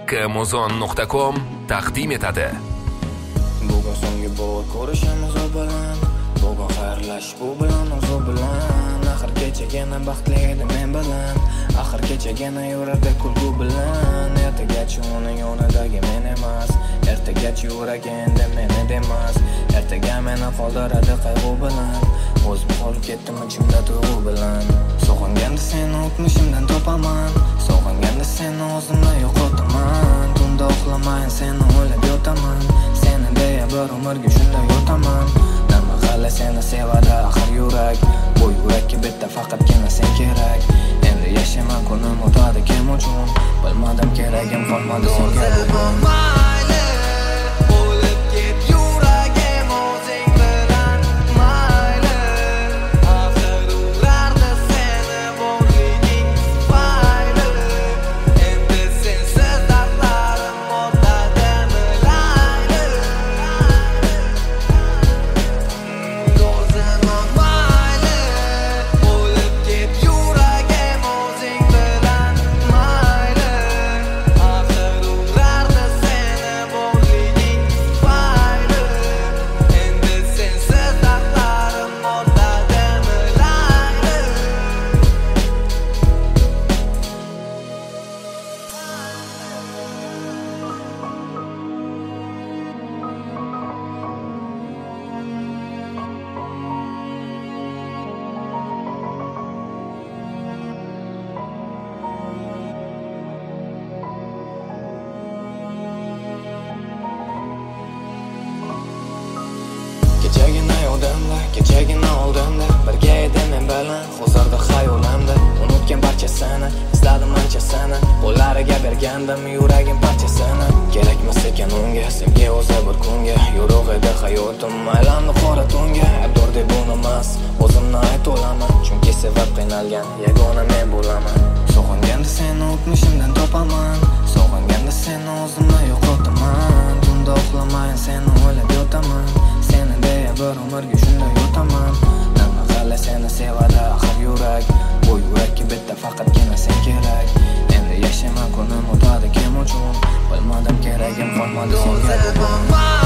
Kmuzon.com taqdim etadi. Bugun so'nggi bor ko'rishimiz u bilan, bugun xayrlash bu bilan o'zi bilan. Axir kechagina baxtli edi men bilan, axir kechagina yurardi kulgu bilan. Ertagacha uning yonidagi men emas, ertagacha yuragi endi meni demas. Ertaga meni qoldiradi qayg'u bilan, o'zim qolib ketdim ichimda tuyg'u bilan. Sog'inganda seni o'tmishimdan topaman, sog'inganda seni o'zimdan yo'qotaman. Tunda uxlamayin seni o'ylab yotaman, seni deya bir umrga shunday yotaman. Nima qala seni sevadi axir yurak, bu yurakka bitta faqatgina sen kerak. Endi yashayman kunim o'tadi kim uchun, bilmadim keragim qolmadi senga bugun. Kechagina oldimda birga edim men bilan, hozirda xayolimda unutgan barchasini, izladim anchasini, qo'llariga bergandim yuragim parchasini. Kerakmas ekan unga sevgi o'zi bir kunga, yo'q edi hayotim aylandi qora tunga. Aybdor deb unamas, o'zimni ayta olaman, chunki sevib qiynalgan yagona men bo'laman. Sog'inganda seni o'tmishimdan topaman, sog'inganda seni o'zimdan yo'qotaman. Tunda uxlamayin seni o'ylab yotaman, seni deya bir umrga shunday yotaman. Nima qala seni sevadi axir yurak, bu yurakka bitta faqatgina sen kerak. Endi yashayman kunim o'tadi kim uchun, bilmadim keragim qolmadi senga bugun.